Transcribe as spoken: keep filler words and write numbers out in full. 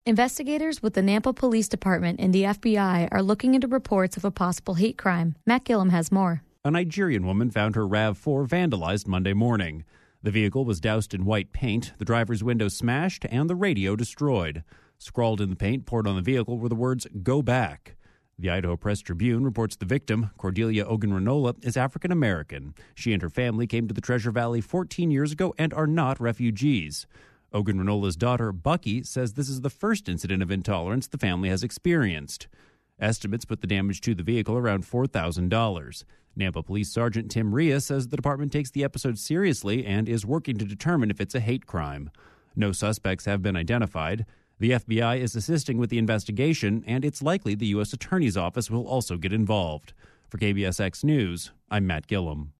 Investigators with the Nampa Police Department and the F B I are looking into reports of a possible hate crime. Matt Gillum has more. A Nigerian woman found her RAV four vandalized Monday morning. The vehicle was doused in white paint, the driver's window smashed, and the radio destroyed. Scrawled in the paint poured on the vehicle were the words, "Go back." The Idaho Press Tribune reports the victim, Cordelia Ogunranola, is African American. She and her family came to the Treasure Valley fourteen years ago and are not refugees. Ogunranola's daughter, Bucky, says this is the first incident of intolerance the family has experienced. Estimates put the damage to the vehicle around four thousand dollars. Nampa Police Sergeant Tim Rhea says the department takes the episode seriously and is working to determine if it's a hate crime. No suspects have been identified. The F B I is assisting with the investigation, and it's likely the U S Attorney's Office will also get involved. For K B S X News, I'm Matt Gillum.